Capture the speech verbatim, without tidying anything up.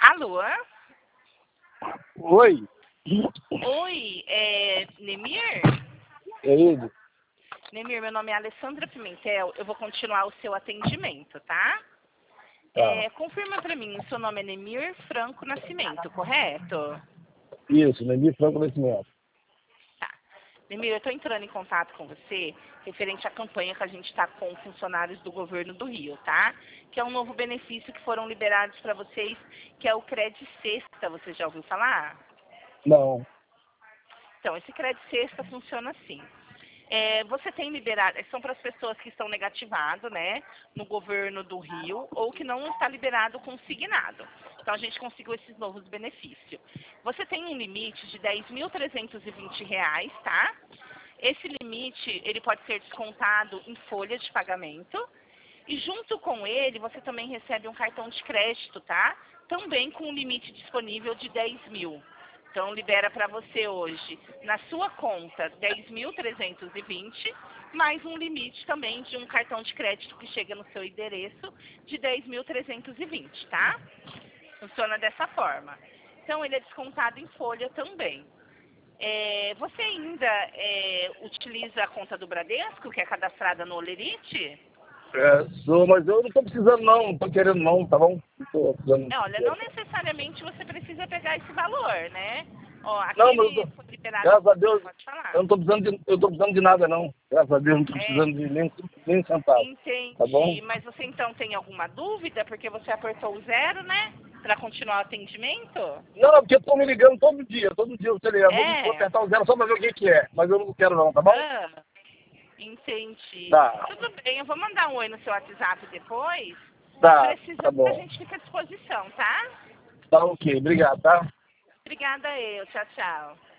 Alô? Oi, Oi, é Nemir? é ele? Nemir, meu nome é Alessandra Pimentel. Eu vou continuar o seu atendimento, tá? Tá. É, confirma pra mim, o seu nome é Nemir Franco Nascimento, correto? Isso, Nemir Franco Nascimento. Tá. Nemir, eu estou entrando em contato com você referente à campanha que a gente está com funcionários do governo do Rio, tá? Que é um novo benefício que foram liberados para vocês, que é o Cred Sexta. Você já ouviu falar? Não, Então, esse Cred Sexta funciona assim. É, você tem liberado, são para as pessoas que estão negativado, né, no governo do Rio, ou que não está liberado consignado. Então a gente conseguiu esses novos benefícios. Você tem um limite de dez mil trezentos e vinte reais, tá? Esse limite, ele pode ser descontado em folha de pagamento. E junto com ele, você também recebe um cartão de crédito, tá? Também com um limite disponível de dez mil. Então, libera para você hoje, na sua conta, dez mil trezentos e vinte, mais um limite também de um cartão de crédito que chega no seu endereço de dez mil trezentos e vinte, tá? Funciona dessa forma. Então, ele é descontado em folha também. É, você ainda é, utiliza a conta do Bradesco, que é cadastrada no Olerite? é, sou, mas eu não tô precisando não, não tô querendo não, tá bom? Não tô precisando. É, olha, não necessariamente você precisa pegar esse valor, né? Ó, Não, mas eu aquele tô, foi liberado, graças a Deus, pode falar. eu não tô precisando de, eu tô precisando de nada não. Graças a Deus, não tô É, precisando de nem, nem um centavo, tá bom? entendi. Mas você então tem alguma dúvida? Porque você apertou o zero, né? Para continuar o atendimento? Não, não, porque estão me ligando todo dia, todo dia você liga. Vou, vou É. apertar o zero só pra ver o que que é, mas eu não quero não, tá bom? Ah, entendi. Tá, Tudo bem, eu vou mandar um oi no seu WhatsApp depois. tá, tá Precisando, a bom. gente fica à disposição, tá? Tá ok, obrigado, tá? Obrigada eu. Tchau, tchau.